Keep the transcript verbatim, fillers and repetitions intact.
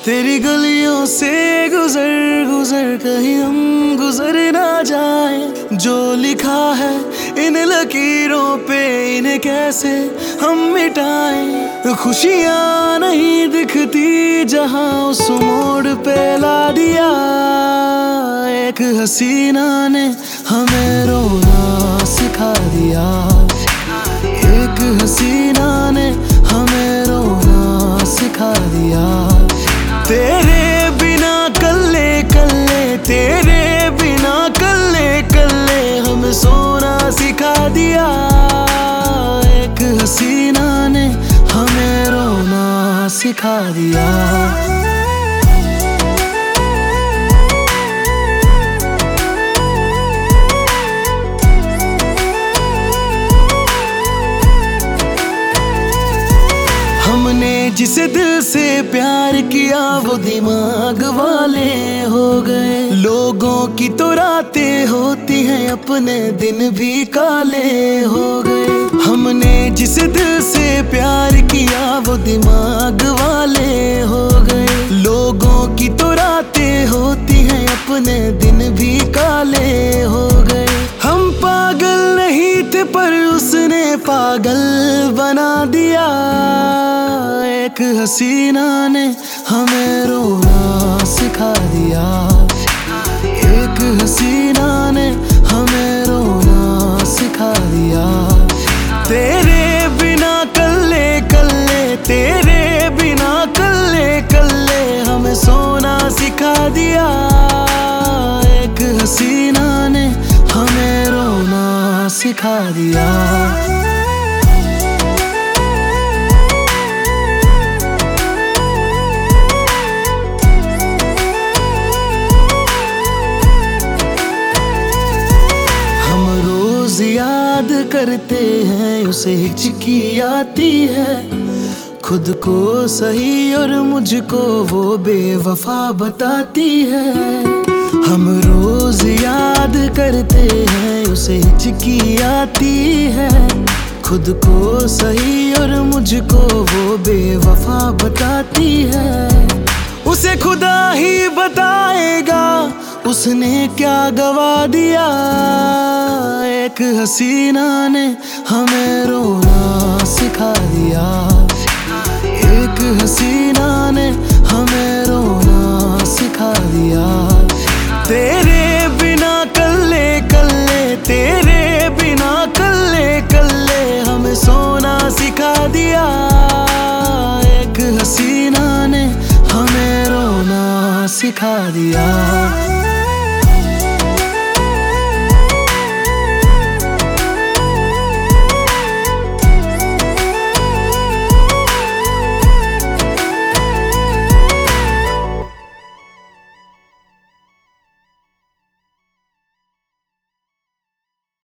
तेरी गलियों से गुजर गुजर कहीं हम गुजर ना जाए। जो लिखा है इन लकीरों पे इन्हें कैसे हम मिटाएं। खुशियाँ नहीं दिखती जहाँ उस मोड़ पे ला दिया। एक हसीना ने हमें रोना सिखा दिया। एक हसीना ने हमें रोना सिखा दिया। तेरे बिना कल्ले कल्ले तेरे बिना कल्ले कल्ले हमें सोना सिखा दिया। एक हसीना ने हमें रोना सिखा दिया। हमने जिस दिल से प्यार किया वो दिमाग वाले हो गए। लोगों की तो रातें होती हैं अपने दिन भी काले हो गए। हमने जिस दिल से प्यार किया वो दिमाग वाले हो गए। लोगों की तो रातें होती हैं अपने दिन भी काले हो गए। हम पागल नहीं थे पर उसने पागल बना दिया। एक हसीना ने हमें रोना सिखा दिया। एक हसीना ने हमें रोना सिखा दिया। तेरे बिना कल्ले कल्ले तेरे बिना कल्ले कल्ले हमें सोना सिखा दिया। एक हसीना ने हमें रोना सिखा दिया। याद करते हैं उसे हिचकी आती है। खुद को सही और मुझको वो बेवफा बताती है। हम रोज याद करते हैं उसे हिचकी आती है। खुद को सही और मुझको वो बेवफा बताती है। उसे खुदा ही बताएगा उसने क्या गवा दिया। एक हसीना ने हमें रोना सिखा दिया। एक हसीना ने हमें रोना सिखा दिया। तेरे बिना कल्ले कल्ले तेरे बिना कल्ले कल्ले हमें सोना सिखा दिया। एक हसीना ने हमें रोना सिखा दिया।